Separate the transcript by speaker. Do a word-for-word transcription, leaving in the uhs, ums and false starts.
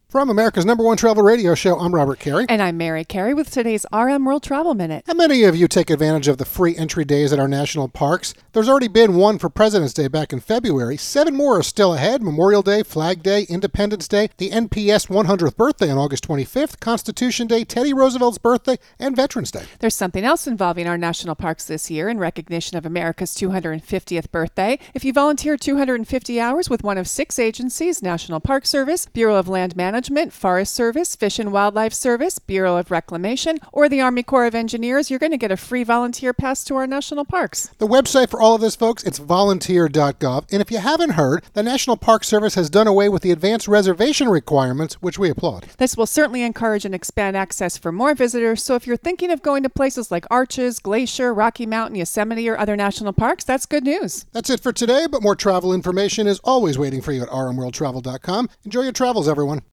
Speaker 1: From America's number one travel radio show, I'm Robert Carey.
Speaker 2: And I'm Mary Carey with today's R M World Travel Minute.
Speaker 1: How many of you take advantage of the free entry days at our national parks? There's already been one for President's Day back in February. Seven more are still ahead. Memorial Day, Flag Day, Independence Day, the N P S one hundredth birthday on August twenty-fifth, Constitution Day, Teddy Roosevelt's birthday, and Veterans Day.
Speaker 2: There's something else involving our national parks this year in recognition of America's two hundred fiftieth birthday. If you volunteer two hundred fifty hours with one of six agencies, National Park Service, Bureau of Land Management, Forest Service, Fish and Wildlife Service, Bureau of Reclamation, or the Army Corps of Engineers, you're going to get a free volunteer pass to our national parks.
Speaker 1: The website for all of this, folks, it's volunteer dot gov. And if you haven't heard, the National Park Service has done away with the advanced reservation requirements, which we applaud.
Speaker 2: This will certainly encourage and expand access for more visitors, so if you're thinking of going to places like Arches, Glacier, Rocky Mountain, Yosemite, or other national parks, that's good news.
Speaker 1: That's it for today, but more travel information is always waiting for you at r m world travel dot com. Enjoy your travels, everyone.